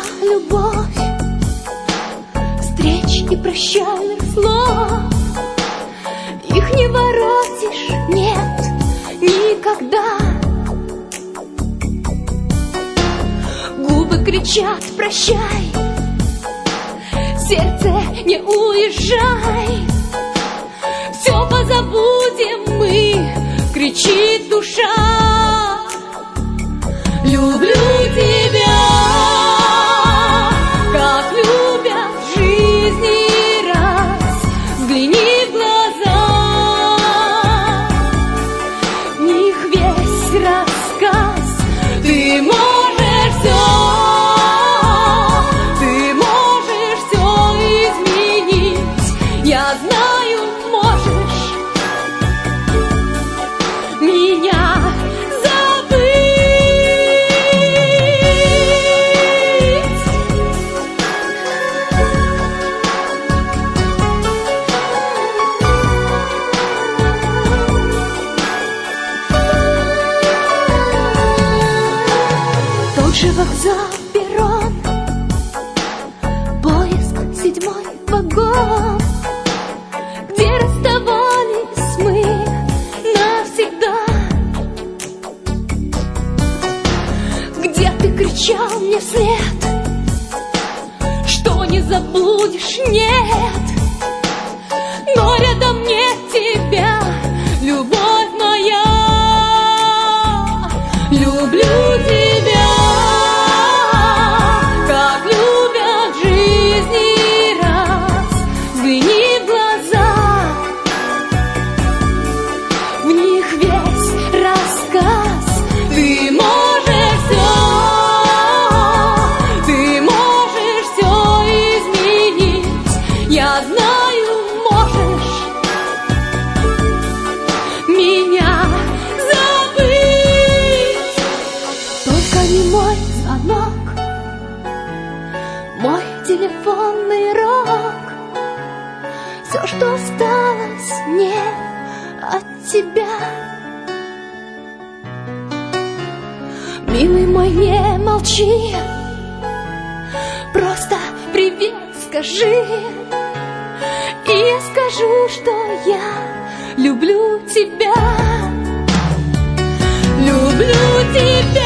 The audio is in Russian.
любовь, встреч и прощальных слов. Их не воротишь, нет, никогда. Губы кричат «прощай», сердце не уезжай. Все позабудем мы, кричит душа. Люблю тебя, как любят в жизни раз. Взгляни в глаза, в них весь рассказ. Ты можешь все, ты можешь все изменить. Я знаю, можешь меня забыть. Тот же вокзал, перрон, поезд, 7-й вагон, где расставались мы навсегда, где ты кричал мне вслед, что не забудешь, нет, но рядом нет тебя, любовь моя. Люблю тебя, как любят в жизни раз. Взгляни в глаза, в них весь рассказ. Ты можешь все, ты можешь все изменить. Я знаю, можешь меня забыть. Только не мой звонок, мой телефонный рог, все, что осталось мне от тебя. Милый мой, не молчи, просто привет скажи, и я скажу, что я люблю тебя. Люблю тебя.